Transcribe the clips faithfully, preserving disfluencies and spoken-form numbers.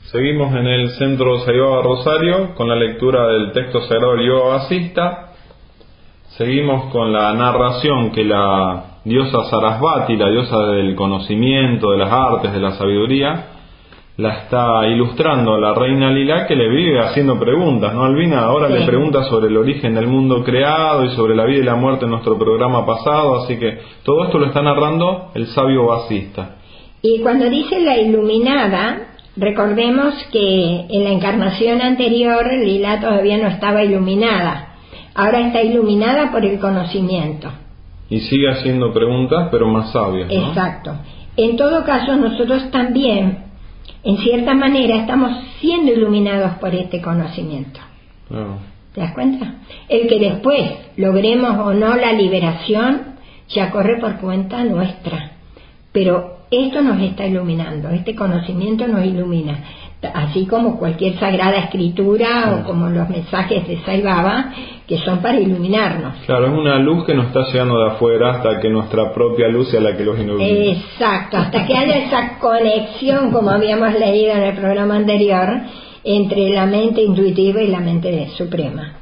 Seguimos en el Centro Saibaba Rosario con la lectura del texto sagrado del Yoga Vasista. Seguimos con la narración que la diosa Sarasvati, la diosa del conocimiento, de las artes, de la sabiduría, la está ilustrando a la reina Lila, que le vive haciendo preguntas, ¿no, Albina? Ahora sí. Le pregunta sobre el origen del mundo creado y sobre la vida y la muerte en nuestro programa pasado, así que todo esto lo está narrando el sabio Vasista. Y cuando dice la iluminada, recordemos que en la encarnación anterior Lila todavía no estaba iluminada, ahora está iluminada por el conocimiento. Y sigue haciendo preguntas, pero más sabias, ¿no? Exacto. En todo caso, nosotros también, en cierta manera, estamos siendo iluminados por este conocimiento. Claro. ¿Te das cuenta? El que después logremos o no la liberación, ya corre por cuenta nuestra. Pero esto nos está iluminando, este conocimiento nos ilumina, así como cualquier sagrada escritura sí. o como los mensajes de Saibaba, que son para iluminarnos. Claro, es una luz que nos está llegando de afuera hasta que nuestra propia luz sea la que los ilumina. Exacto, hasta que haya esa conexión, como habíamos leído en el programa anterior, entre la mente intuitiva y la mente suprema.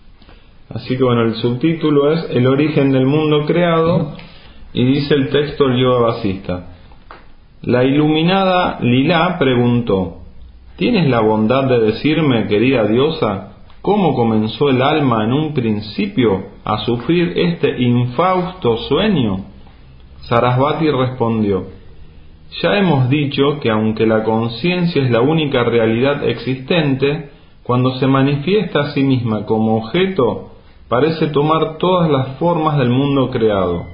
Así que bueno, el subtítulo es El origen del mundo creado, y dice el texto del Yoga Vasista: la iluminada Lila preguntó: ¿tienes la bondad de decirme, querida diosa, cómo comenzó el alma en un principio a sufrir este infausto sueño? Sarasvati respondió: ya hemos dicho que aunque la conciencia es la única realidad existente, cuando se manifiesta a sí misma como objeto, parece tomar todas las formas del mundo creado.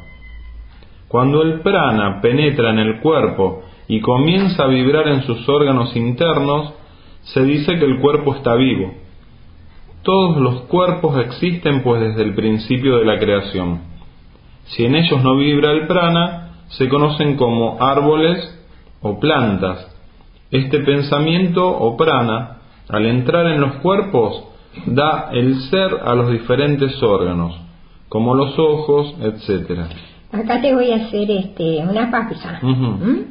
Cuando el prana penetra en el cuerpo y comienza a vibrar en sus órganos internos, se dice que el cuerpo está vivo. Todos los cuerpos existen pues desde el principio de la creación. Si en ellos no vibra el prana, se conocen como árboles o plantas. Este pensamiento o prana, al entrar en los cuerpos, da el ser a los diferentes órganos, como los ojos, etcétera. Acá te voy a hacer este, una pausa. Uh-huh. ¿Mm?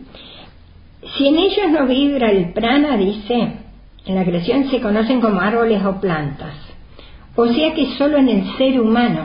Si en ellos no vibra el prana, dice, en la creación se conocen como árboles o plantas. O sea que solo en el ser humano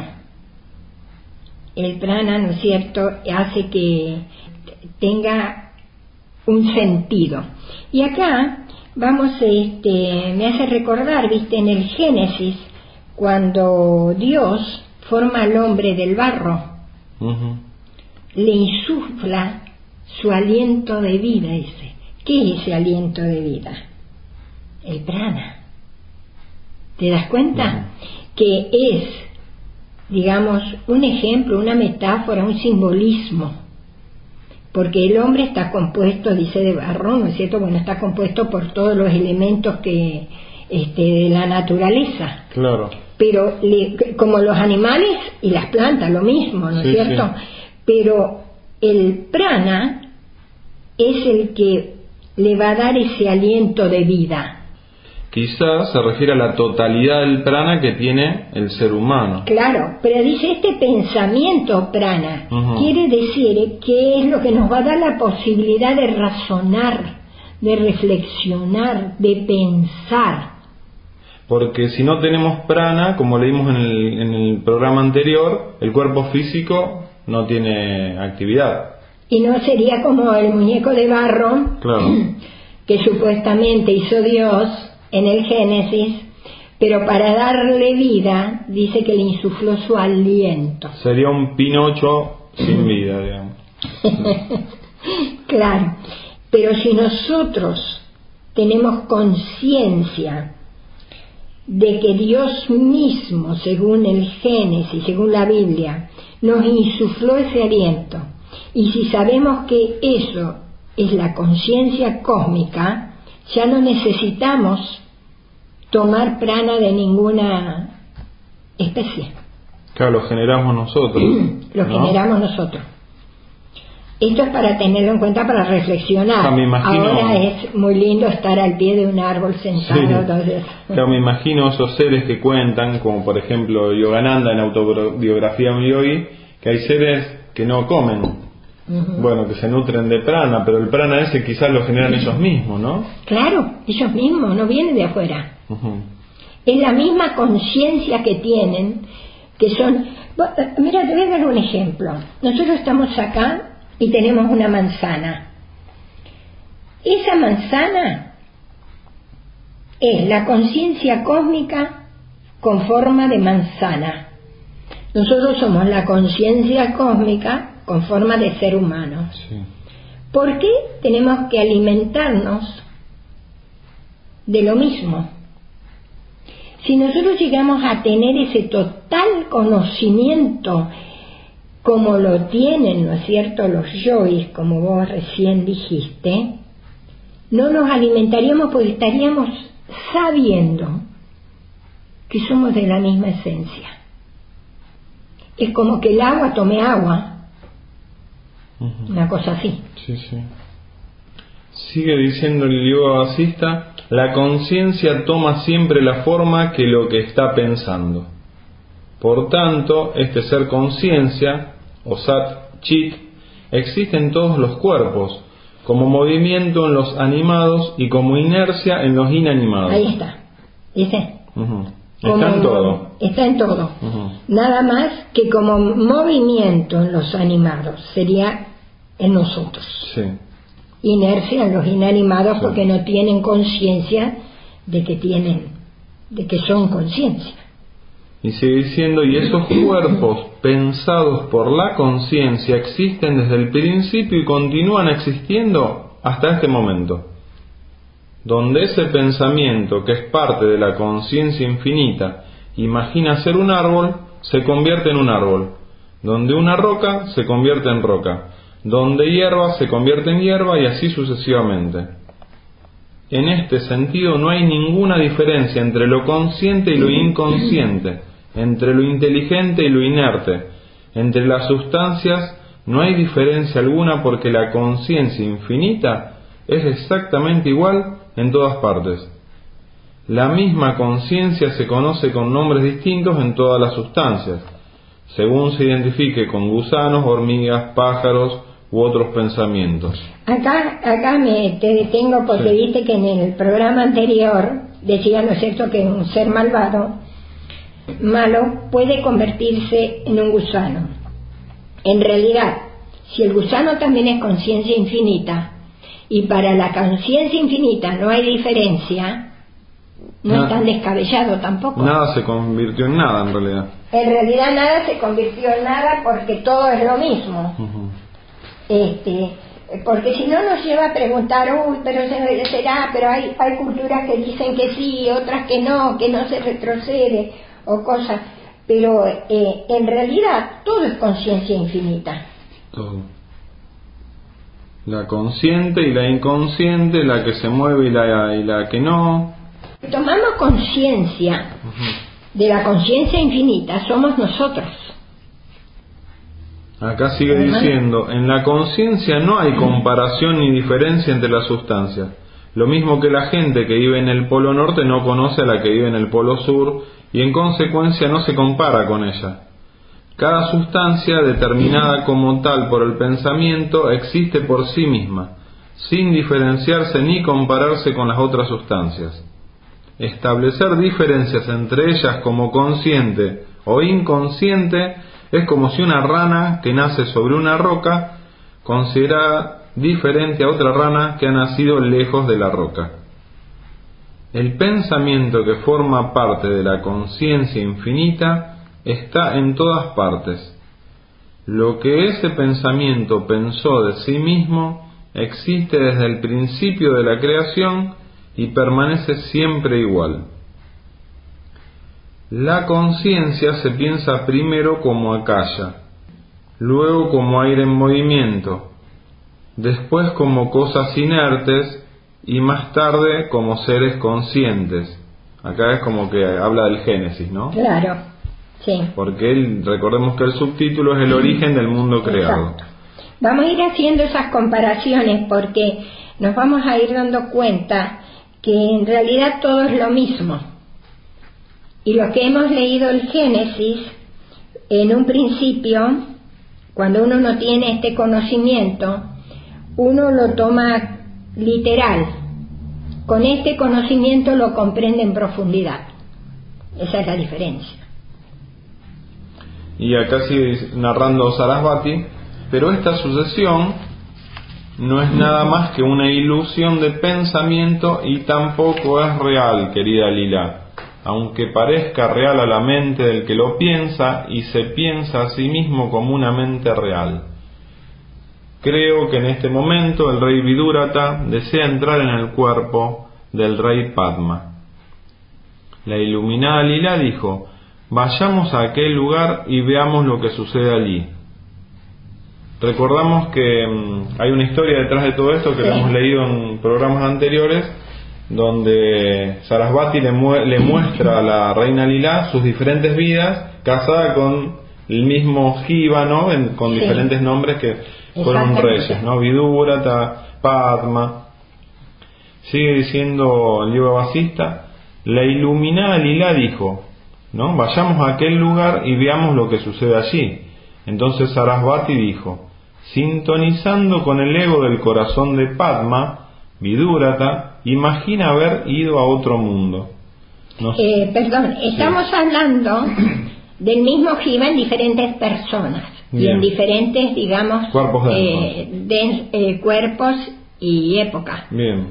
el prana, ¿no es cierto?, hace que tenga un sentido. Y acá vamos, este, me hace recordar, viste, en el Génesis, cuando Dios forma al hombre del barro, uh-huh. le insufla su aliento de vida, dice. ¿Qué es ese aliento de vida? El prana. ¿Te das cuenta? Uh-huh. Que es, digamos, un ejemplo, una metáfora, un simbolismo. Porque el hombre está compuesto, dice, de barro, ¿no es cierto? Bueno, está compuesto por todos los elementos que este, de la naturaleza. Claro. Pero le, como los animales y las plantas, lo mismo, ¿no es sí, cierto? Sí. Pero el prana es el que le va a dar ese aliento de vida. Quizás se refiere a la totalidad del prana que tiene el ser humano. Claro, pero dice este pensamiento prana, uh-huh. quiere decir que es lo que nos va a dar la posibilidad de razonar, de reflexionar, de pensar. Porque si no tenemos prana, como leímos en el, en el programa anterior, el cuerpo físico no tiene actividad. Y no sería como el muñeco de barro, claro. que supuestamente hizo Dios en el Génesis, pero para darle vida, dice que le insufló su aliento. Sería un Pinocho sin vida, digamos. Claro, pero si nosotros tenemos conciencia de que Dios mismo, según el Génesis, según la Biblia, nos insufló ese aliento, y si sabemos que eso es la conciencia cósmica, ya no necesitamos tomar prana de ninguna especie. Claro, lo generamos nosotros. Lo ¿no? generamos nosotros. Esto es para tenerlo en cuenta, para reflexionar. O sea, me imagino... Ahora es muy lindo estar al pie de un árbol sentado. Sí. Entonces... Claro, me imagino esos seres que cuentan, como por ejemplo Yogananda en Autobiografía de un Yogi, que hay seres que no comen, Uh-huh. Bueno, que se nutren de prana, pero el prana ese quizás lo generan uh-huh. ellos mismos, ¿no? Claro, ellos mismos, no viene de afuera. Uh-huh. Es la misma conciencia que tienen, que son... Mira, te voy a dar un ejemplo. Nosotros estamos acá y tenemos una manzana. Esa manzana es la conciencia cósmica con forma de manzana. Nosotros somos la conciencia cósmica con forma de ser humano. Sí. ¿Por qué tenemos que alimentarnos de lo mismo? Si nosotros llegamos a tener ese total conocimiento como lo tienen, ¿no es cierto?, los yois, como vos recién dijiste, no nos alimentaríamos porque estaríamos sabiendo que somos de la misma esencia. Es como que el agua tome agua, uh-huh. una cosa así. Sí, sí. Sigue diciendo el yoga vasista, la conciencia toma siempre la forma que lo que está pensando. Por tanto, este ser conciencia, o sat chit, existe en todos los cuerpos, como movimiento en los animados y como inercia en los inanimados. Ahí está, ¿dice? Uh-huh. Está en todo. Está en todo. Uh-huh. Nada más que como movimiento en los animados, sería en nosotros. Sí. Inercia en los inanimados, sí. Porque no tienen conciencia de que tienen, de que son conciencia. Y sigue diciendo, y esos cuerpos pensados por la conciencia existen desde el principio y continúan existiendo hasta este momento. Donde ese pensamiento, que es parte de la conciencia infinita, imagina ser un árbol, se convierte en un árbol. Donde una roca, se convierte en roca. Donde hierba, se convierte en hierba y así sucesivamente. En este sentido no hay ninguna diferencia entre lo consciente y lo inconsciente, entre lo inteligente y lo inerte. Entre las sustancias no hay diferencia alguna porque la conciencia infinita es exactamente igual en todas partes. La misma conciencia se conoce con nombres distintos en todas las sustancias, según se identifique con gusanos, hormigas, pájaros u otros pensamientos. Acá, acá me te detengo porque sí. Viste que en el programa anterior decía, ¿no es cierto?, que un ser malvado, malo, puede convertirse en un gusano. En realidad, si el gusano también es conciencia infinita, y para la conciencia infinita no hay diferencia, no nada, es tan descabellado tampoco. Nada se convirtió en nada en realidad. En realidad nada se convirtió en nada porque todo es lo mismo. Uh-huh. Este, porque si no nos lleva a preguntar, uy, pero será, pero hay, hay culturas que dicen que sí, otras que no, que no se retrocede, o cosas, pero eh, en realidad todo es conciencia infinita. Todo. La consciente y la inconsciente, la que se mueve y la, y la que no. Tomamos conciencia uh-huh. de la conciencia infinita, somos nosotros. Acá sigue diciendo, en la conciencia no hay comparación ni diferencia entre las sustancias. Lo mismo que la gente que vive en el polo norte no conoce a la que vive en el polo sur y en consecuencia no se compara con ella. Cada sustancia, determinada como tal por el pensamiento, existe por sí misma, sin diferenciarse ni compararse con las otras sustancias. Establecer diferencias entre ellas como consciente o inconsciente es como si una rana que nace sobre una roca considerada diferente a otra rana que ha nacido lejos de la roca. El pensamiento que forma parte de la conciencia infinita está en todas partes. Lo que ese pensamiento pensó de sí mismo existe desde el principio de la creación y permanece siempre igual. La conciencia se piensa primero como acalla, luego como aire en movimiento, después como cosas inertes y más tarde como seres conscientes. Acá es como que habla del Génesis, ¿no? Claro. Sí. Porque él, recordemos que el subtítulo es el origen del mundo creado. Exacto. Vamos a ir haciendo esas comparaciones porque nos vamos a ir dando cuenta que en realidad todo es lo mismo. Y los que hemos leído el Génesis, en un principio, cuando uno no tiene este conocimiento, uno lo toma literal. Con este conocimiento lo comprende en profundidad. Esa es la diferencia. Y acá sigue narrando Sarasvati, pero esta sucesión no es nada más que una ilusión de pensamiento y tampoco es real, querida Lila, aunque parezca real a la mente del que lo piensa y se piensa a sí mismo como una mente real. Creo que en este momento el rey Vidurata desea entrar en el cuerpo del rey Padma. La iluminada Lila dijo: vayamos a aquel lugar y veamos lo que sucede allí. Recordamos que mmm, hay una historia detrás de todo esto que sí. Lo hemos leído en programas anteriores, donde Sarasvati le, mu- le muestra a la reina Lila sus diferentes vidas, casada con el mismo Jiva, ¿no? En, con sí. diferentes nombres que fueron reyes, ¿no? Vidurata, Padma. Sigue diciendo el Yoga Vasista: la iluminada Lila dijo, ¿no? Vayamos a aquel lugar y veamos lo que sucede allí. Entonces Sarasvati dijo: sintonizando con el ego del corazón de Padma, Vidurata imagina haber ido a otro mundo. No sé. eh, perdón, estamos sí. hablando del mismo Jiva en diferentes personas. Bien. Y en diferentes, digamos, cuerpos, eh, de, eh, cuerpos y épocas. Bien.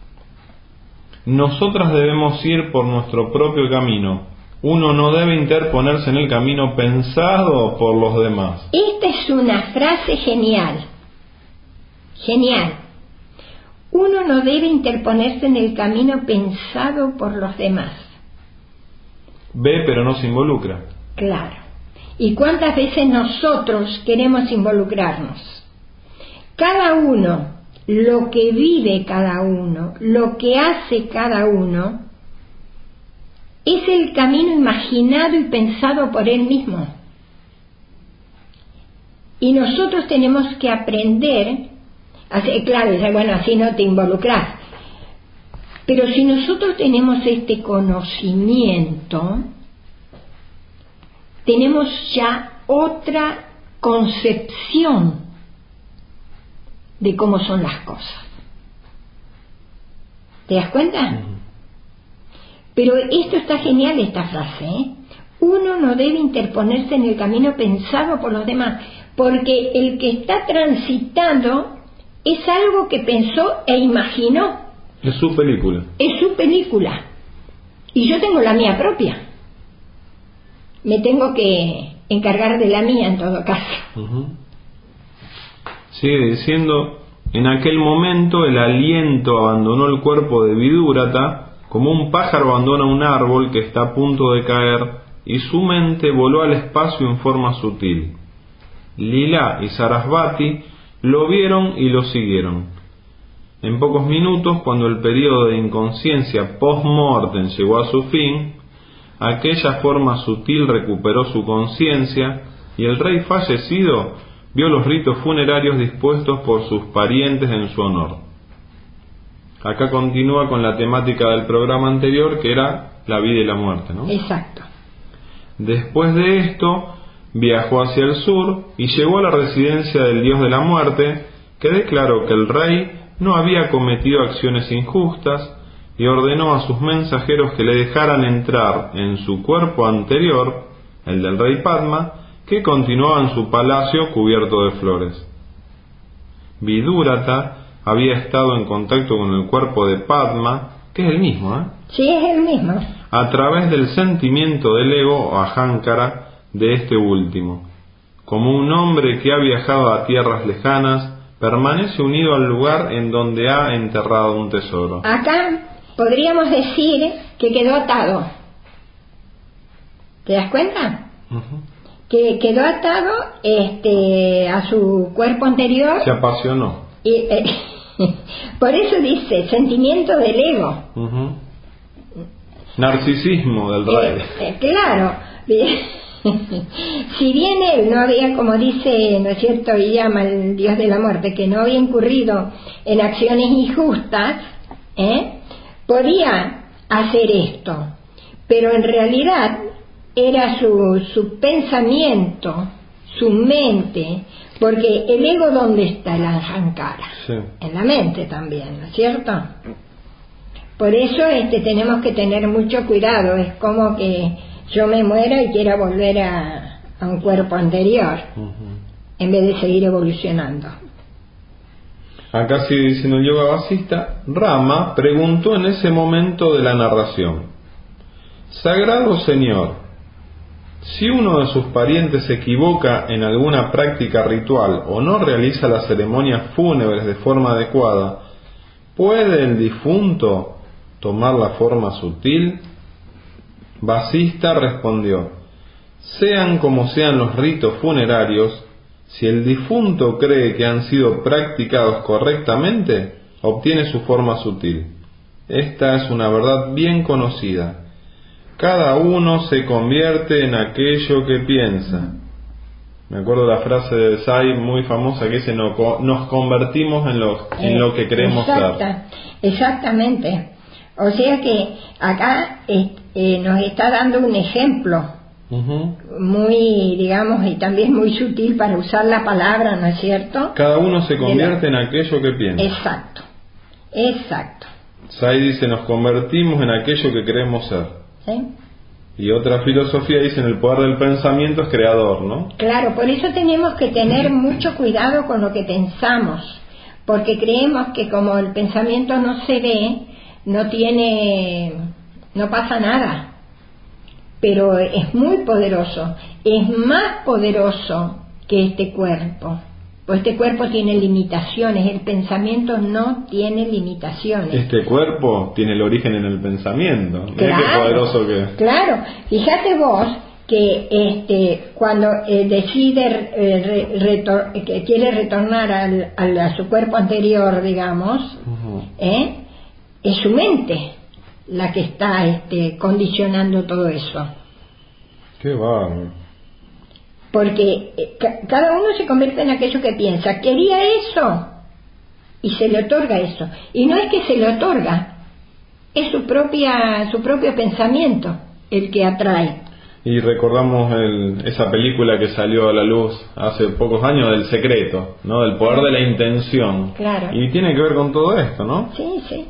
Nosotras debemos ir por nuestro propio camino. Uno no debe interponerse en el camino pensado por los demás. Esta es una frase genial. Genial. Uno no debe interponerse en el camino pensado por los demás. Ve, pero no se involucra. Claro. ¿Y cuántas veces nosotros queremos involucrarnos? Cada uno, lo que vive cada uno, lo que hace cada uno, es el camino imaginado y pensado por él mismo. Y nosotros tenemos que aprender, así, claro, bueno, así no te involucras. Pero si nosotros tenemos este conocimiento, tenemos ya otra concepción de cómo son las cosas. ¿Te das cuenta? Pero esto está genial, esta frase, ¿eh? Uno no debe interponerse en el camino pensado por los demás, porque el que está transitando es algo que pensó e imaginó. Es su película. Es su película. Y yo tengo la mía propia. Me tengo que encargar de la mía en todo caso. Uh-huh. Sigue diciendo: en aquel momento el aliento abandonó el cuerpo de Vidurata como un pájaro abandona un árbol que está a punto de caer, y su mente voló al espacio en forma sutil. Lila y Sarasvati lo vieron y lo siguieron. En pocos minutos, cuando el periodo de inconsciencia post-mortem llegó a su fin, aquella forma sutil recuperó su conciencia y el rey fallecido vio los ritos funerarios dispuestos por sus parientes en su honor. Acá continúa con la temática del programa anterior, que era la vida y la muerte, ¿no? Exacto. Después de esto, viajó hacia el sur y llegó a la residencia del dios de la muerte, que declaró que el rey no había cometido acciones injustas y ordenó a sus mensajeros que le dejaran entrar en su cuerpo anterior, el del rey Padma, que continuaba en su palacio cubierto de flores. Vidurata había estado en contacto con el cuerpo de Padma, que es el mismo, ¿eh? Sí, es el mismo. A través del sentimiento del ego o ahankara de este último. Como un hombre que ha viajado a tierras lejanas, permanece unido al lugar en donde ha enterrado un tesoro. Acá podríamos decir que quedó atado. ¿Te das cuenta? Uh-huh. Que quedó atado este, a su cuerpo anterior. Se apasionó. Y, eh, por eso dice sentimiento del ego. Uh-huh. Narcisismo del rey. Eh, eh, claro. Si bien él no había, como dice, ¿no es cierto?, y llama el dios de la muerte, que no había incurrido en acciones injustas, ¿eh?, podía hacer esto, pero en realidad era su, su pensamiento, su mente, porque el ego, ¿dónde está el ahankara? Sí. En la mente también, ¿no es cierto? Por eso este, tenemos que tener mucho cuidado. Es como que yo me muera y quiera volver a, a un cuerpo anterior, uh-huh, en vez de seguir evolucionando. Acá sigue diciendo el yoga vasista: Rama preguntó en ese momento de la narración: Sagrado Señor, si uno de sus parientes se equivoca en alguna práctica ritual o no realiza las ceremonias fúnebres de forma adecuada, ¿puede el difunto tomar la forma sutil? Vasista respondió: sean como sean los ritos funerarios, si el difunto cree que han sido practicados correctamente, obtiene su forma sutil. Esta es una verdad bien conocida. Cada uno se convierte en aquello que piensa. Me acuerdo la frase de Sai muy famosa que dice: nos convertimos en lo, en lo que queremos Exacta, ser. Exactamente. O sea que acá eh, eh, nos está dando un ejemplo, uh-huh, muy, digamos, y también muy sutil para usar la palabra, ¿no es cierto? Cada uno se convierte en aquello que piensa. Exacto, exacto. Sai dice: nos convertimos en aquello que queremos ser. ¿Sí? Y otra filosofía dice: en el poder del pensamiento es creador, ¿no? Claro, por eso tenemos que tener mucho cuidado con lo que pensamos, porque creemos que como el pensamiento no se ve, no tiene, no pasa nada, pero es muy poderoso, es más poderoso que este cuerpo. Pues este cuerpo tiene limitaciones, el pensamiento no tiene limitaciones. Este cuerpo tiene el origen en el pensamiento. Claro, Mirá qué poderoso que es. Claro, fíjate vos que este cuando eh, decide eh, re, retor- que quiere retornar al, al, a su cuerpo anterior, digamos, uh-huh, ¿eh? es su mente la que está este, condicionando todo eso. Qué bárbaro. Porque cada uno se convierte en aquello que piensa. Quería eso y se le otorga eso. Y no es que se le otorga, es su propia su propio pensamiento el que atrae. Y recordamos el, esa película que salió a la luz hace pocos años, del secreto, ¿no? Del poder de la intención. Claro. Y tiene que ver con todo esto, ¿no? Sí, sí.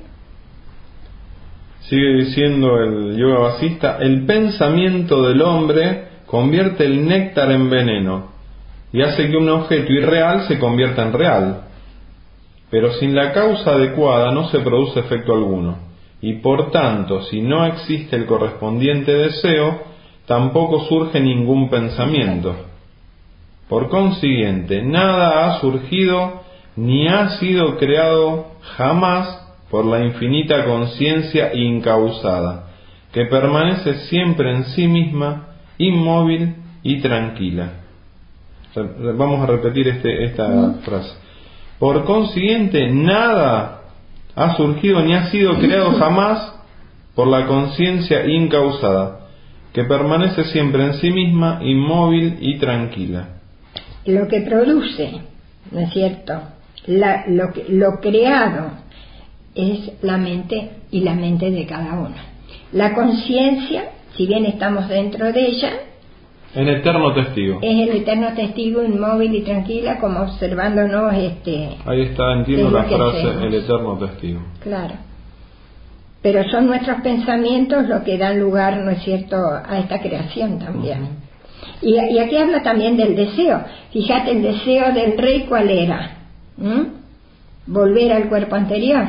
Sigue diciendo el yoga vasista: el pensamiento del hombre convierte el néctar en veneno y hace que un objeto irreal se convierta en real. Pero sin la causa adecuada no se produce efecto alguno, y por tanto, si no existe el correspondiente deseo, tampoco surge ningún pensamiento. Por consiguiente, nada ha surgido ni ha sido creado jamás por la infinita conciencia incausada, que permanece siempre en sí misma, inmóvil y tranquila. Vamos a repetir este, esta ¿no? frase. Por consiguiente, nada ha surgido ni ha sido creado jamás por la conciencia incausada, que permanece siempre en sí misma, inmóvil y tranquila. Lo que produce, ¿no es cierto?, la, lo, que, lo creado es la mente y la mente de cada uno. La conciencia, si bien estamos dentro de ella, en eterno testigo. Es el eterno testigo, inmóvil y tranquila, como observándonos. Este, Ahí está, entiendo la frase, hacemos. El eterno testigo. Claro. Pero son nuestros pensamientos los que dan lugar, ¿no es cierto?, a esta creación también. Uh-huh. Y, y aquí habla también del deseo. Fíjate, el deseo del rey, ¿cuál era? ¿Mm? Volver al cuerpo anterior.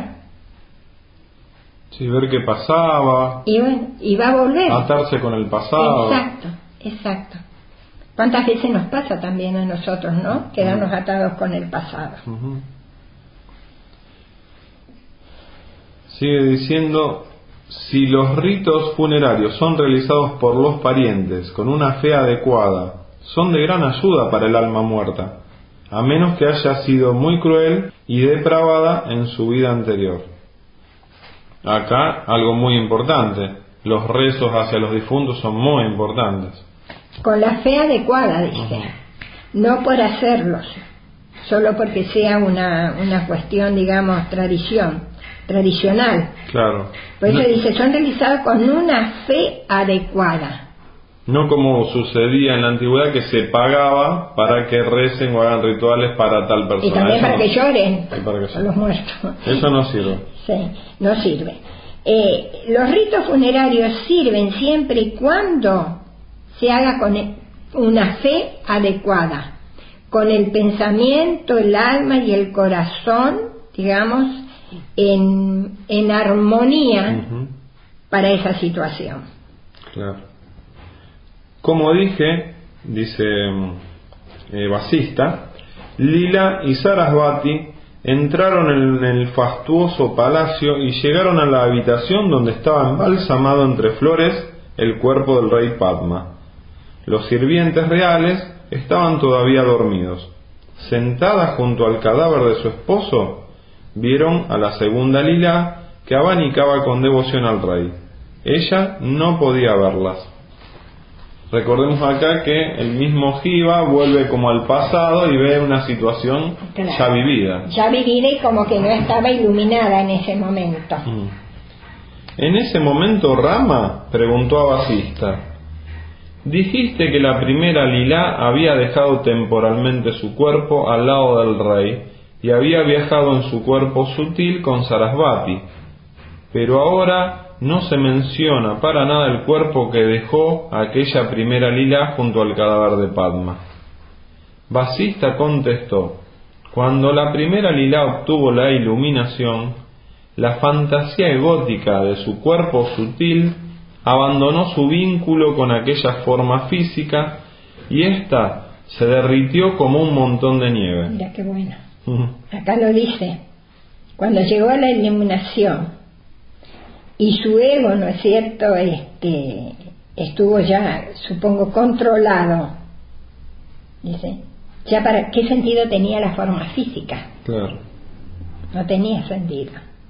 Sí, ver qué pasaba. Y bueno, y va a volver. Atarse con el pasado. Exacto. Exacto. ¿Cuántas veces nos pasa también a nosotros, no? Quedarnos uh-huh. atados con el pasado. Uh-huh. Sigue diciendo: si los ritos funerarios son realizados por los parientes con una fe adecuada, son de gran ayuda para el alma muerta, a menos que haya sido muy cruel y depravada en su vida anterior. Acá algo muy importante: los rezos hacia los difuntos son muy importantes. Con la fe adecuada, dice, uh-huh. no por hacerlos, solo porque sea una, una cuestión, digamos, tradición, tradicional. Claro. Por eso no. dice, son realizados con una fe adecuada. No como sucedía en la antigüedad, que se pagaba para que recen o hagan rituales para tal persona. Y también Eso para, no, que lloren para que a los muertos. Eso no sirve. Sí, no sirve. Eh, los ritos funerarios sirven siempre y cuando se haga con una fe adecuada, con el pensamiento, el alma y el corazón, digamos, en, en armonía uh-huh. para esa situación. Claro. Como dije, dice eh, Vasista, Lila y Sarasvati entraron en el fastuoso palacio y llegaron a la habitación donde estaba embalsamado entre flores el cuerpo del rey Padma. Los sirvientes reales estaban todavía dormidos. Sentada junto al cadáver de su esposo, vieron a la segunda Lila que abanicaba con devoción al rey. Ella no podía verlas. Recordemos acá que el mismo Jiva vuelve como al pasado y ve una situación claro, ya vivida. Ya vivida y como que no estaba iluminada en ese momento. Mm. En ese momento Rama preguntó a Vasista: dijiste que la primera Lila había dejado temporalmente su cuerpo al lado del rey y había viajado en su cuerpo sutil con Sarasvati, pero ahora no se menciona para nada el cuerpo que dejó aquella primera Lila junto al cadáver de Padma. Vasista contestó: cuando la primera Lila obtuvo la iluminación, la fantasía egótica de su cuerpo sutil abandonó su vínculo con aquella forma física y ésta se derritió como un montón de nieve. Mira qué bueno. Acá lo dice: cuando llegó a la iluminación y su ego, ¿no es cierto?, este, estuvo ya, supongo, controlado. Dice, ya para qué sentido tenía la forma física. Claro. No tenía sentido.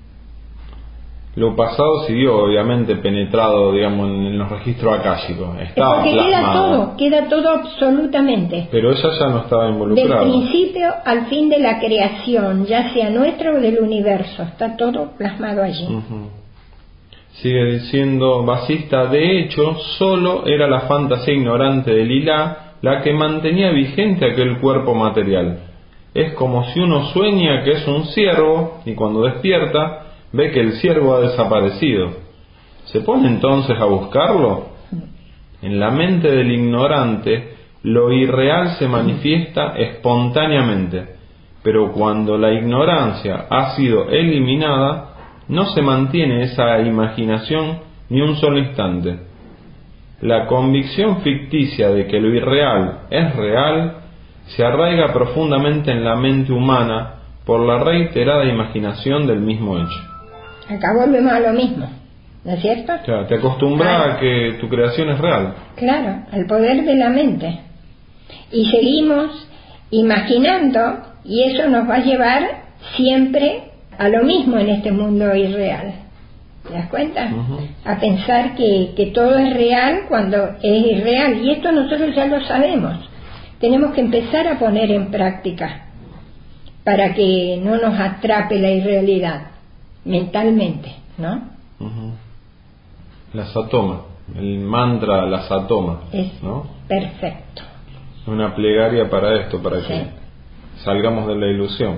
Lo pasado siguió, obviamente, penetrado, digamos, en los registros akáshicos. Estaba porque plasmado. queda todo, queda todo absolutamente. Pero ella ya no estaba involucrada. Del principio al fin de la creación, ya sea nuestra o del universo, está todo plasmado allí. Uh-huh. Sigue diciendo Vasista: de hecho, solo era la fantasía ignorante de Lila la que mantenía vigente aquel cuerpo material. Es como si uno sueña que es un ciervo y cuando despierta ve que el ciervo ha desaparecido. ¿Se pone entonces a buscarlo? En la mente del ignorante, lo irreal se manifiesta espontáneamente, pero cuando la ignorancia ha sido eliminada, no se mantiene esa imaginación ni un solo instante. La convicción ficticia de que lo irreal es real se arraiga profundamente en la mente humana por la reiterada imaginación del mismo hecho. Acá volvemos a lo mismo, ¿no es cierto? Claro, te acostumbras claro. a que tu creación es real. Claro, al poder de la mente. Y seguimos imaginando, y eso nos va a llevar siempre a lo mismo en este mundo irreal. ¿Te das cuenta? Uh-huh. A pensar que, que todo es real cuando es irreal. Y esto nosotros ya lo sabemos. Tenemos que empezar a poner en práctica para que no nos atrape la irrealidad mentalmente, ¿no? Uh-huh. La satoma, el mantra, la satoma, es ¿no? Perfecto. Una plegaria para esto, para sí. que salgamos de la ilusión.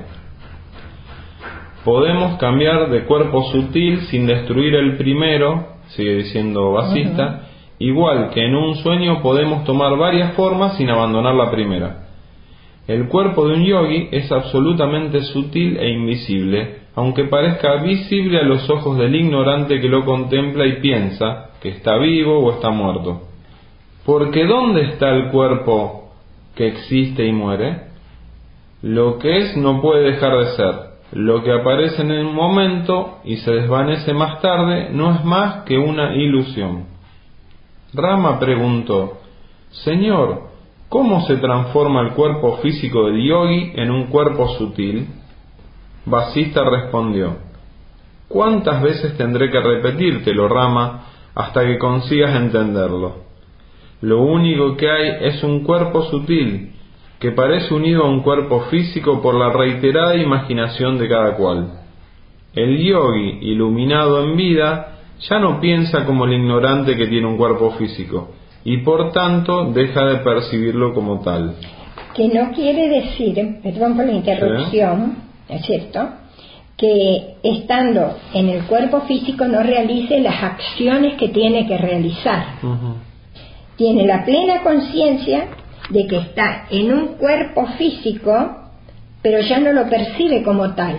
Podemos cambiar de cuerpo sutil sin destruir el primero, sigue diciendo Vasista, uh-huh. igual que en un sueño podemos tomar varias formas sin abandonar la primera. El cuerpo de un yogi es absolutamente sutil e invisible, aunque parezca visible a los ojos del ignorante que lo contempla y piensa que está vivo o está muerto. Porque ¿dónde está el cuerpo que existe y muere? Lo que es no puede dejar de ser. Lo que aparece en el momento y se desvanece más tarde no es más que una ilusión. Rama preguntó: Señor, ¿cómo se transforma el cuerpo físico del yogi en un cuerpo sutil? Vasista respondió: ¿cuántas veces tendré que repetírtelo, Rama, hasta que consigas entenderlo? Lo único que hay es un cuerpo sutil, que parece unido a un cuerpo físico por la reiterada imaginación de cada cual. El yogi, iluminado en vida, ya no piensa como el ignorante que tiene un cuerpo físico, y por tanto deja de percibirlo como tal. Que no quiere decir, perdón por la interrupción, ¿sí? ¿Es cierto?, que estando en el cuerpo físico no realice las acciones que tiene que realizar. Uh-huh. Tiene la plena conciencia de que está en un cuerpo físico, pero ya no lo percibe como tal.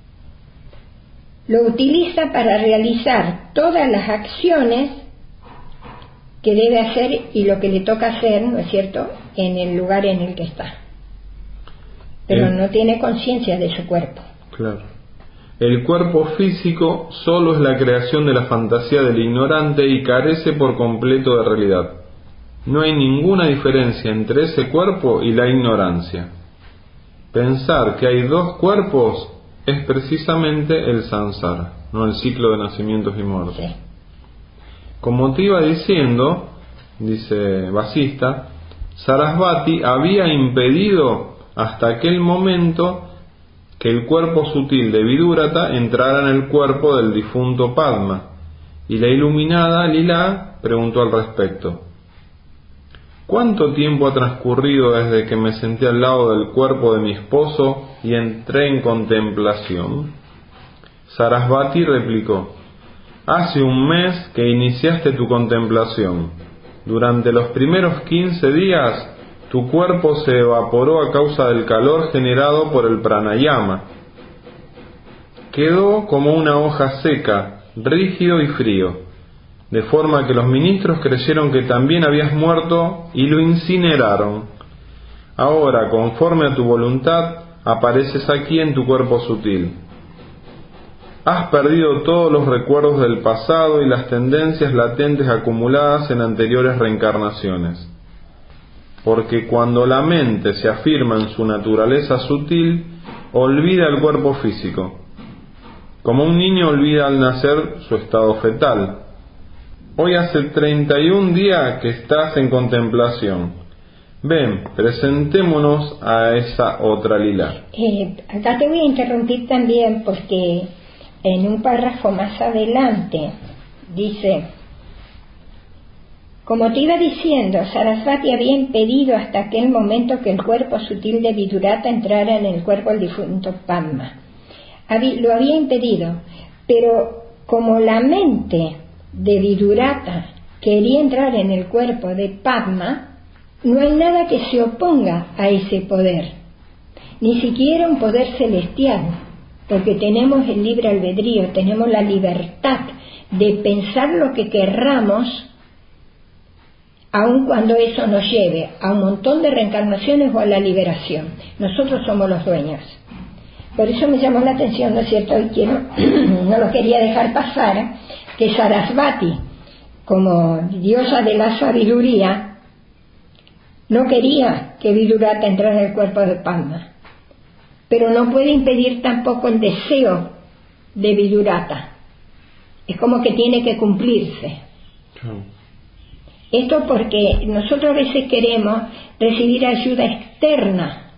Lo utiliza para realizar todas las acciones que debe hacer y lo que le toca hacer, ¿no es cierto?, en el lugar en el que está. Pero el... no tiene conciencia de su cuerpo. Claro. El cuerpo físico solo es la creación de la fantasía del ignorante y carece por completo de realidad. No hay ninguna diferencia entre ese cuerpo y la ignorancia. Pensar que hay dos cuerpos es precisamente el samsara, no el ciclo de nacimientos y muertes. Sí. Como te iba diciendo, dice Vasista, Sarasvati había impedido hasta aquel momento que el cuerpo sutil de Vidurata entrara en el cuerpo del difunto Padma, y la iluminada Lila preguntó al respecto: ¿cuánto tiempo ha transcurrido desde que me senté al lado del cuerpo de mi esposo y entré en contemplación? Sarasvati replicó: hace un mes que iniciaste tu contemplación. Durante los primeros quince días tu cuerpo se evaporó a causa del calor generado por el pranayama. Quedó como una hoja seca, rígido y frío, de forma que los ministros creyeron que también habías muerto y lo incineraron. Ahora, conforme a tu voluntad, apareces aquí en tu cuerpo sutil. Has perdido todos los recuerdos del pasado y las tendencias latentes acumuladas en anteriores reencarnaciones. Porque cuando la mente se afirma en su naturaleza sutil, olvida el cuerpo físico, como un niño olvida al nacer su estado fetal. Hoy hace treinta y un días que estás en contemplación. Ven, presentémonos a esa otra lila. Eh, acá te voy a interrumpir también porque en un párrafo más adelante dice: como te iba diciendo, Sarasvati había impedido hasta aquel momento que el cuerpo sutil de Vidurata entrara en el cuerpo del difunto Padma. Lo había impedido, pero como la mente de Vidurata quería entrar en el cuerpo de Padma, no hay nada que se oponga a ese poder, ni siquiera un poder celestial, porque tenemos el libre albedrío, tenemos la libertad de pensar lo que querramos, aun cuando eso nos lleve a un montón de reencarnaciones o a la liberación. Nosotros somos los dueños. Por eso me llamó la atención, ¿no es cierto? Y quiero, no lo quería dejar pasar, que Sarasvati, como diosa de la sabiduría, no quería que Vidurata entrara en el cuerpo de Padma, pero no puede impedir tampoco el deseo de Vidurata. Es como que tiene que cumplirse. Oh. Esto porque nosotros a veces queremos recibir ayuda externa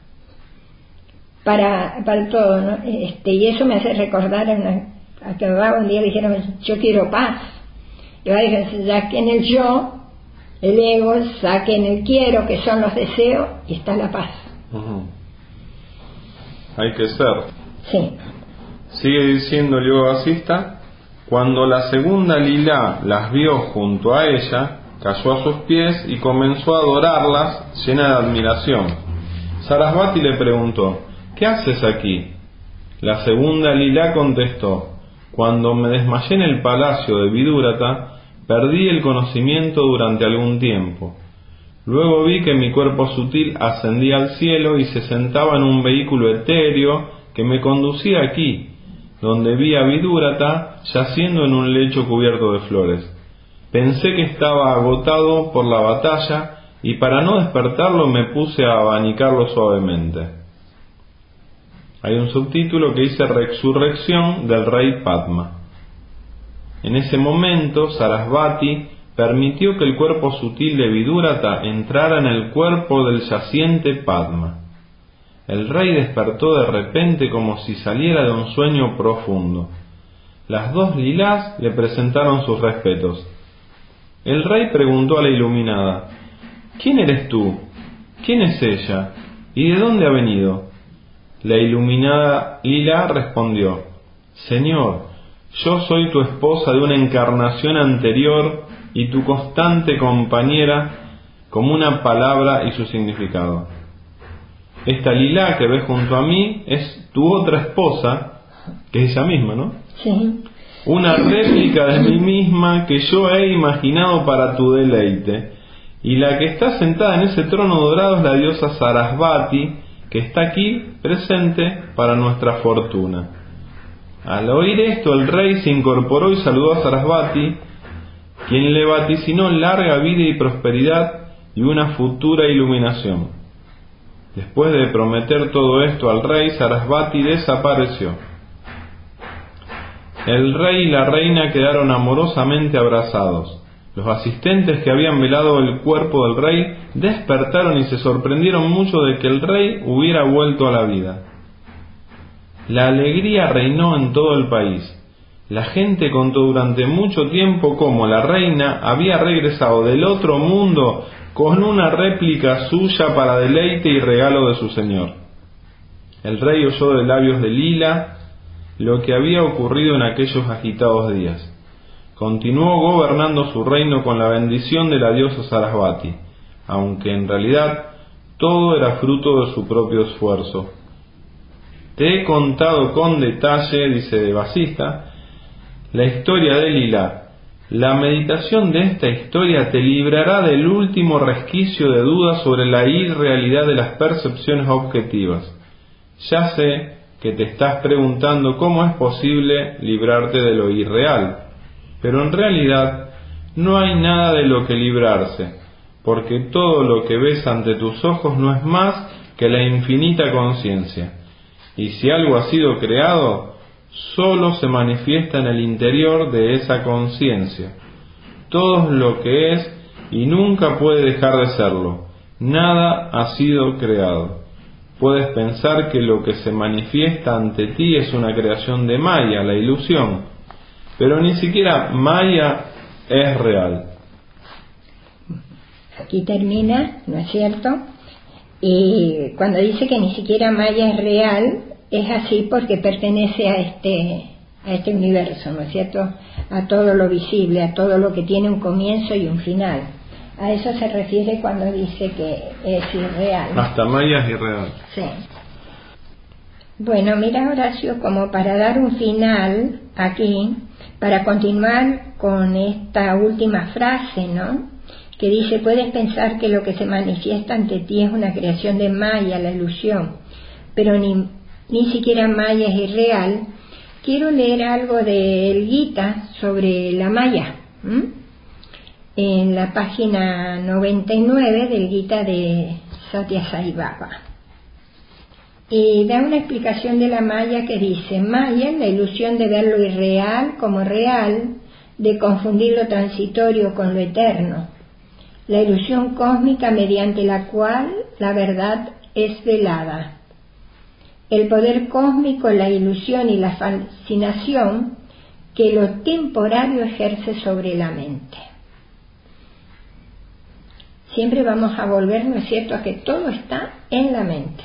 para, para todo, ¿no? Este, y eso me hace recordar a, una, a que un día dijeron: yo quiero paz. Y va a decir: saquen el yo, el ego, saquen el quiero, que son los deseos, y está la paz. Uh-huh. Hay que ser. Sí. Sigue diciendo el yoga vasista: cuando la segunda lila las vio junto a ella, cayó a sus pies y comenzó a adorarlas llena de admiración. Sarasvati le preguntó: ¿qué haces aquí? La segunda lila contestó: cuando me desmayé en el palacio de Vidurata, perdí el conocimiento durante algún tiempo. Luego vi que mi cuerpo sutil ascendía al cielo y se sentaba en un vehículo etéreo que me conducía aquí, donde vi a Vidurata yaciendo en un lecho cubierto de flores. Pensé que estaba agotado por la batalla y para no despertarlo me puse a abanicarlo suavemente. Hay un subtítulo que dice: Resurrección del rey Padma. En ese momento Sarasvati permitió que el cuerpo sutil de Vidurata entrara en el cuerpo del yaciente Padma. El rey despertó de repente como si saliera de un sueño profundo. Las dos lilás le presentaron sus respetos. El rey preguntó a la iluminada: ¿Quién eres tú? ¿Quién es ella? ¿Y de dónde ha venido? La iluminada Lila respondió: Señor, yo soy tu esposa de una encarnación anterior y tu constante compañera, como una palabra y su significado. Esta Lila que ves junto a mí es tu otra esposa, que es ella misma, ¿no? Sí. Una réplica de mí misma que yo he imaginado para tu deleite, y la que está sentada en ese trono dorado es la diosa Sarasvati, que está aquí presente para nuestra fortuna. Al oír esto, el rey se incorporó y saludó a Sarasvati, quien le vaticinó larga vida y prosperidad y una futura iluminación. Después de prometer todo esto al rey, Sarasvati desapareció. El rey y la reina quedaron amorosamente abrazados. Los asistentes que habían velado el cuerpo del rey despertaron y se sorprendieron mucho de que el rey hubiera vuelto a la vida. La alegría reinó en todo el país. La gente contó durante mucho tiempo cómo la reina había regresado del otro mundo con una réplica suya para deleite y regalo de su señor. El rey oyó de labios de Lila lo que había ocurrido en aquellos agitados días. Continuó gobernando su reino con la bendición de la diosa Sarasvati, aunque en realidad todo era fruto de su propio esfuerzo. Te he contado con detalle, dice Vasista, la historia de Lila. La meditación de esta historia te librará del último resquicio de dudas sobre la irrealidad de las percepciones objetivas. Ya sé que te estás preguntando cómo es posible librarte de lo irreal, pero en realidad no hay nada de lo que librarse, porque todo lo que ves ante tus ojos no es más que la infinita conciencia. Y si algo ha sido creado, solo se manifiesta en el interior de esa conciencia. Todo es lo que es y nunca puede dejar de serlo. Nada ha sido creado. Puedes pensar que lo que se manifiesta ante ti es una creación de Maya, la ilusión, pero ni siquiera Maya es real. Aquí termina, ¿no es cierto? Y cuando dice que ni siquiera Maya es real, es así porque pertenece a este, a este universo, ¿no es cierto? A todo lo visible, a todo lo que tiene un comienzo y un final. A eso se refiere cuando dice que es irreal. Hasta Maya es irreal. Sí. Bueno, mira, Horacio, como para dar un final aquí, para continuar con esta última frase, ¿no? Que dice: puedes pensar que lo que se manifiesta ante ti es una creación de Maya, la ilusión, pero ni, ni siquiera Maya es irreal. Quiero leer algo del Gita sobre la Maya, ¿m? En la página noventa y nueve del Gita de Satya Sai Baba. Y da una explicación de la Maya que dice: Maya, la ilusión de ver lo irreal como real, de confundir lo transitorio con lo eterno, la ilusión cósmica mediante la cual la verdad es velada. El poder cósmico, la ilusión y la fascinación que lo temporario ejerce sobre la mente. Siempre vamos a volver, ¿no es cierto?, a que todo está en la mente.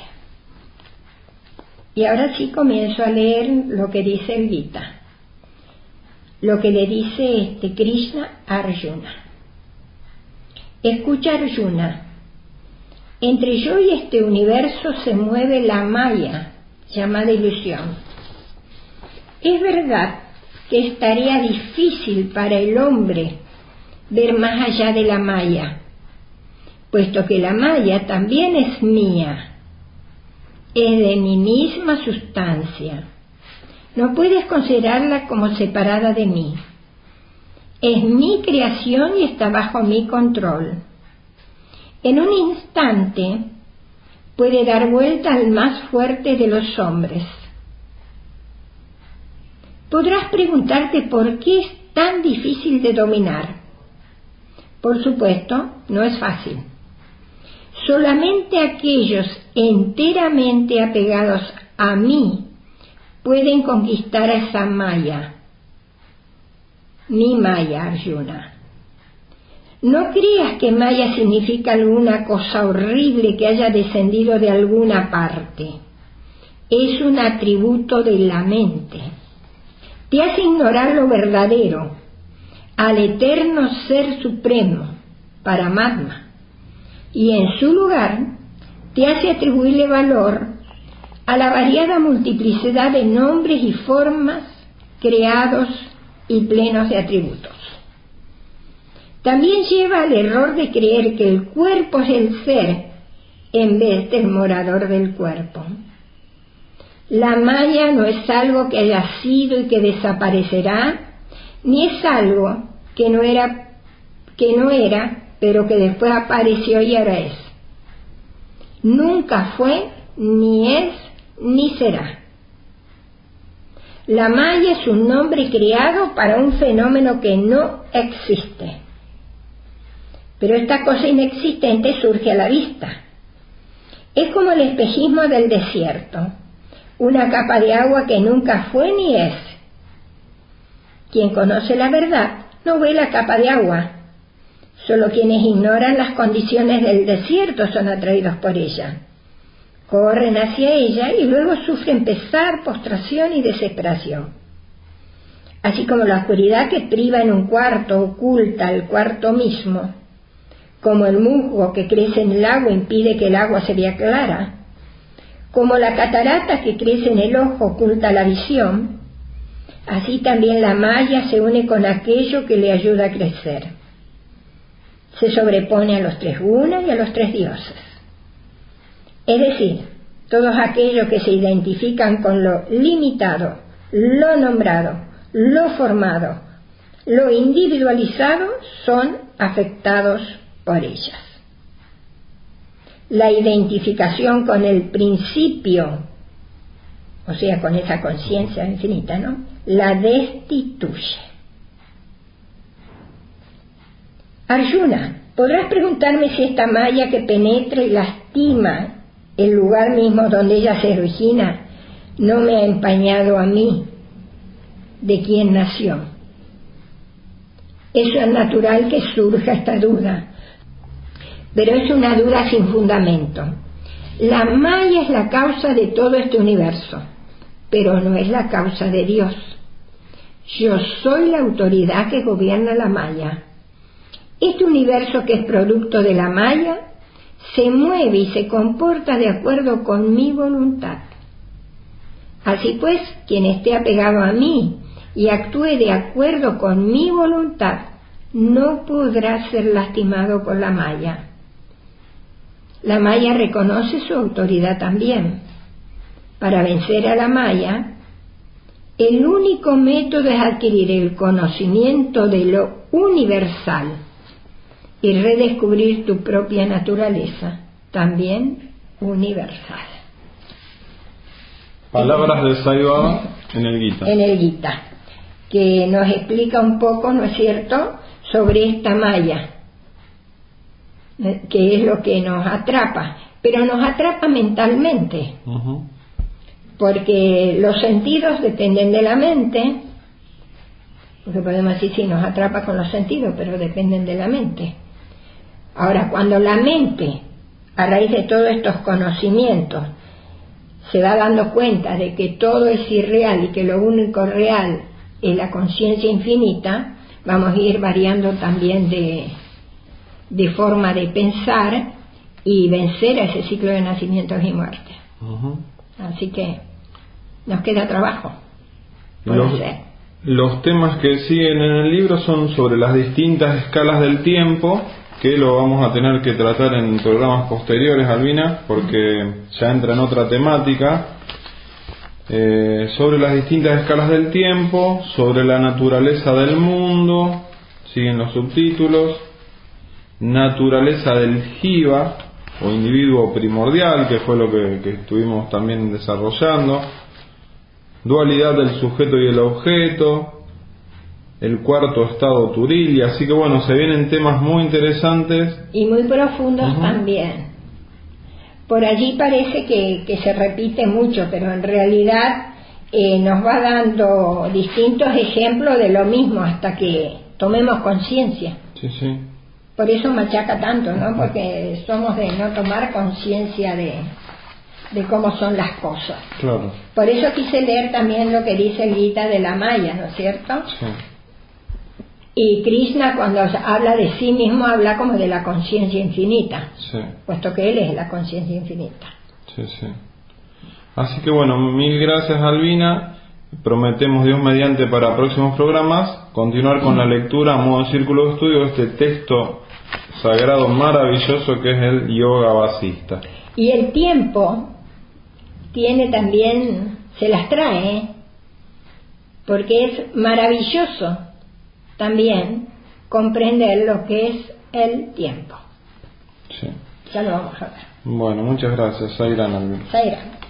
Y ahora sí comienzo a leer lo que dice el Gita, lo que le dice este Krishna a Arjuna. Escucha, Arjuna, entre yo y este universo se mueve la Maya, llamada ilusión. Es verdad que es tarea difícil para el hombre ver más allá de la Maya, puesto que la Maya también es mía, es de mi misma sustancia. No puedes considerarla como separada de mí. Es mi creación y está bajo mi control. En un instante puede dar vuelta al más fuerte de los hombres. Podrás preguntarte por qué es tan difícil de dominar. Por supuesto, no es fácil. Solamente aquellos enteramente apegados a mí pueden conquistar a esa Maya, mi Maya, Arjuna. No creas que Maya significa alguna cosa horrible que haya descendido de alguna parte. Es un atributo de la mente. Te hace ignorar lo verdadero, al eterno Ser Supremo, Paramatma, y en su lugar te hace atribuirle valor a la variada multiplicidad de nombres y formas creados y plenos de atributos. También lleva al error de creer que el cuerpo es el ser en vez del morador del cuerpo. La Maya no es algo que haya sido y que desaparecerá, ni es algo que no era, que no era, pero que después apareció y ahora es. Nunca fue, ni es, ni será. La Maya es un nombre creado para un fenómeno que no existe. Pero esta cosa inexistente surge a la vista. Es como el espejismo del desierto, una capa de agua que nunca fue ni es. Quien conoce la verdad no ve la capa de agua. Solo quienes ignoran las condiciones del desierto son atraídos por ella. Corren hacia ella y luego sufren pesar, postración y desesperación. Así como la oscuridad que priva en un cuarto oculta el cuarto mismo, como el musgo que crece en el agua impide que el agua se vea clara, como la catarata que crece en el ojo oculta la visión, así también la Maya se une con aquello que le ayuda a crecer. Se sobrepone a los tres gunas y a los tres dioses. Es decir, todos aquellos que se identifican con lo limitado, lo nombrado, lo formado, lo individualizado, son afectados por ellas. La identificación con el principio, o sea, con esa conciencia infinita, ¿no?, la destituye. Arjuna, podrás preguntarme si esta Maya que penetra y lastima el lugar mismo donde ella se origina no me ha empañado a mí de quien nació. Eso es natural que surja esta duda, pero es una duda sin fundamento. La Maya es la causa de todo este universo, pero no es la causa de Dios. Yo soy la autoridad que gobierna la Maya. Este universo, que es producto de la Maya, se mueve y se comporta de acuerdo con mi voluntad. Así pues, quien esté apegado a mí y actúe de acuerdo con mi voluntad no podrá ser lastimado por la Maya. La Maya reconoce su autoridad también. Para vencer a la Maya, el único método es adquirir el conocimiento de lo universal y redescubrir tu propia naturaleza, también universal. Palabras de Sai Baba en el Gita. En el Gita, que nos explica un poco, ¿no es cierto?, sobre esta Maya, que es lo que nos atrapa, pero nos atrapa mentalmente, uh-huh. porque los sentidos dependen de la mente, porque podemos decir sí, nos atrapa con los sentidos, pero dependen de la mente. Ahora, cuando la mente, a raíz de todos estos conocimientos, se va dando cuenta de que todo es irreal y que lo único real es la conciencia infinita, vamos a ir variando también de, de forma de pensar y vencer a ese ciclo de nacimientos y muertes. Uh-huh. Así que nos queda trabajo por los, hacer. Los temas que siguen en el libro son sobre las distintas escalas del tiempo, que lo vamos a tener que tratar en programas posteriores, Albina, porque ya entra en otra temática, eh, sobre las distintas escalas del tiempo, sobre la naturaleza del mundo, siguen los subtítulos, naturaleza del jiva, o individuo primordial, que fue lo que, que estuvimos también desarrollando, dualidad del sujeto y el objeto, el cuarto estado turil, así que bueno, se vienen temas muy interesantes y muy profundos. Uh-huh. También por allí parece que, que se repite mucho, pero en realidad eh, nos va dando distintos ejemplos de lo mismo hasta que tomemos conciencia. Sí, sí. Por eso machaca tanto, ¿no? Porque somos de no tomar conciencia de, de cómo son las cosas. Claro. Por eso quise leer también lo que dice el Gita de la Maya, ¿no es cierto? Sí. Y Krishna, cuando habla de sí mismo, habla como de la conciencia infinita, Sí. puesto que él es la conciencia infinita. Sí, sí. Así que bueno, mil gracias, Albina. Prometemos, Dios mediante, para próximos programas continuar con la lectura a modo círculo de estudio de este texto sagrado maravilloso que es el Yoga Vasista. Y el tiempo tiene también, se las trae, ¿eh? Porque es maravilloso también comprender lo que es el tiempo. Sí. Ya lo vamos a ver. Bueno, muchas gracias. Sairán, Albina. Sairán.